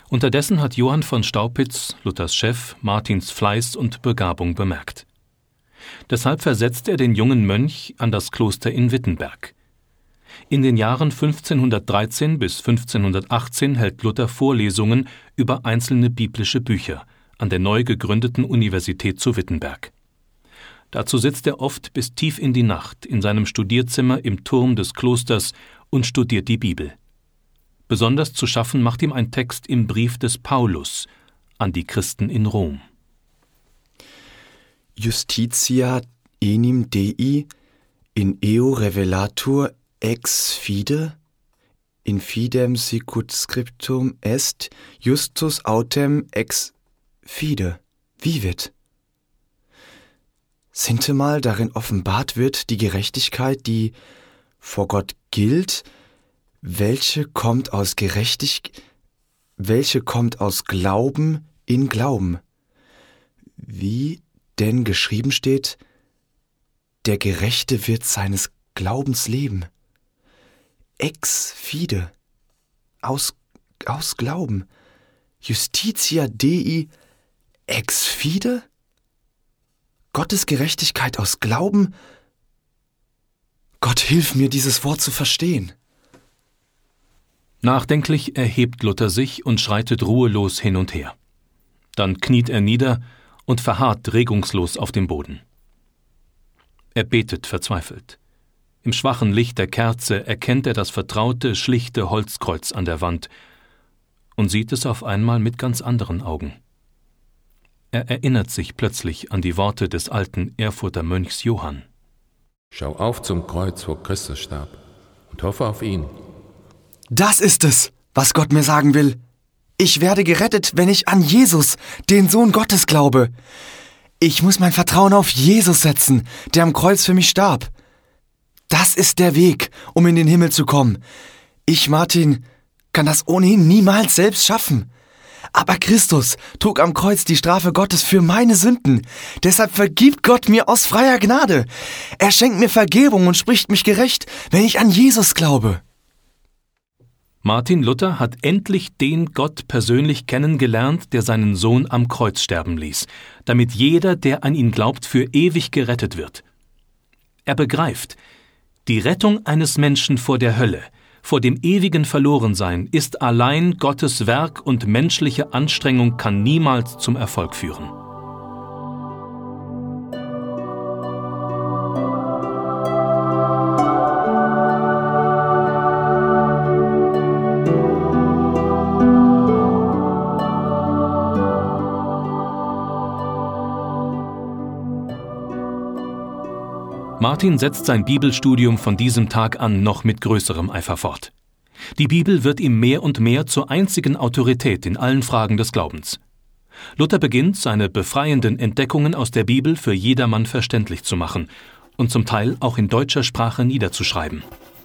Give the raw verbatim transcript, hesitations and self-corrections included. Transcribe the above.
Unterdessen hat Johann von Staupitz, Luthers Chef, Martins Fleiß und Begabung bemerkt. Deshalb versetzt er den jungen Mönch an das Kloster in Wittenberg. In den Jahren fünfzehnhundertdreizehn bis fünfzehnhundertachtzehn hält Luther Vorlesungen über einzelne biblische Bücher an der neu gegründeten Universität zu Wittenberg. Dazu sitzt er oft bis tief in die Nacht in seinem Studierzimmer im Turm des Klosters und studiert die Bibel. Besonders zu schaffen macht ihm ein Text im Brief des Paulus an die Christen in Rom. Justitia enim Dei in eo revelatur ex fide, in fidem sicut scriptum est justus autem ex fide vivit. Sintemal darin offenbart wird die Gerechtigkeit, die vor Gott gilt, welche kommt aus Gerechtig, welche kommt aus Glauben in Glauben. Wie denn geschrieben steht, der Gerechte wird seines Glaubens leben. Ex fide, aus, aus Glauben. Justitia Dei ex fide? Gottes Gerechtigkeit aus Glauben? Gott, hilf mir, dieses Wort zu verstehen. Nachdenklich erhebt Luther sich und schreitet ruhelos hin und her. Dann kniet er nieder und verharrt regungslos auf dem Boden. Er betet verzweifelt. Im schwachen Licht der Kerze erkennt er das vertraute, schlichte Holzkreuz an der Wand und sieht es auf einmal mit ganz anderen Augen. Er erinnert sich plötzlich an die Worte des alten Erfurter Mönchs Johann. Schau auf zum Kreuz, wo Christus starb, und hoffe auf ihn. Das ist es, was Gott mir sagen will. Ich werde gerettet, wenn ich an Jesus, den Sohn Gottes, glaube. Ich muss mein Vertrauen auf Jesus setzen, der am Kreuz für mich starb. Das ist der Weg, um in den Himmel zu kommen. Ich, Martin, kann das ohnehin niemals selbst schaffen. Aber Christus trug am Kreuz die Strafe Gottes für meine Sünden. Deshalb vergibt Gott mir aus freier Gnade. Er schenkt mir Vergebung und spricht mich gerecht, wenn ich an Jesus glaube. Martin Luther hat endlich den Gott persönlich kennengelernt, der seinen Sohn am Kreuz sterben ließ, damit jeder, der an ihn glaubt, für ewig gerettet wird. Er begreift, die Rettung eines Menschen vor der Hölle, vor dem ewigen Verlorensein, ist allein Gottes Werk und menschliche Anstrengung kann niemals zum Erfolg führen. Martin setzt sein Bibelstudium von diesem Tag an noch mit größerem Eifer fort. Die Bibel wird ihm mehr und mehr zur einzigen Autorität in allen Fragen des Glaubens. Luther beginnt, seine befreienden Entdeckungen aus der Bibel für jedermann verständlich zu machen und zum Teil auch in deutscher Sprache niederzuschreiben.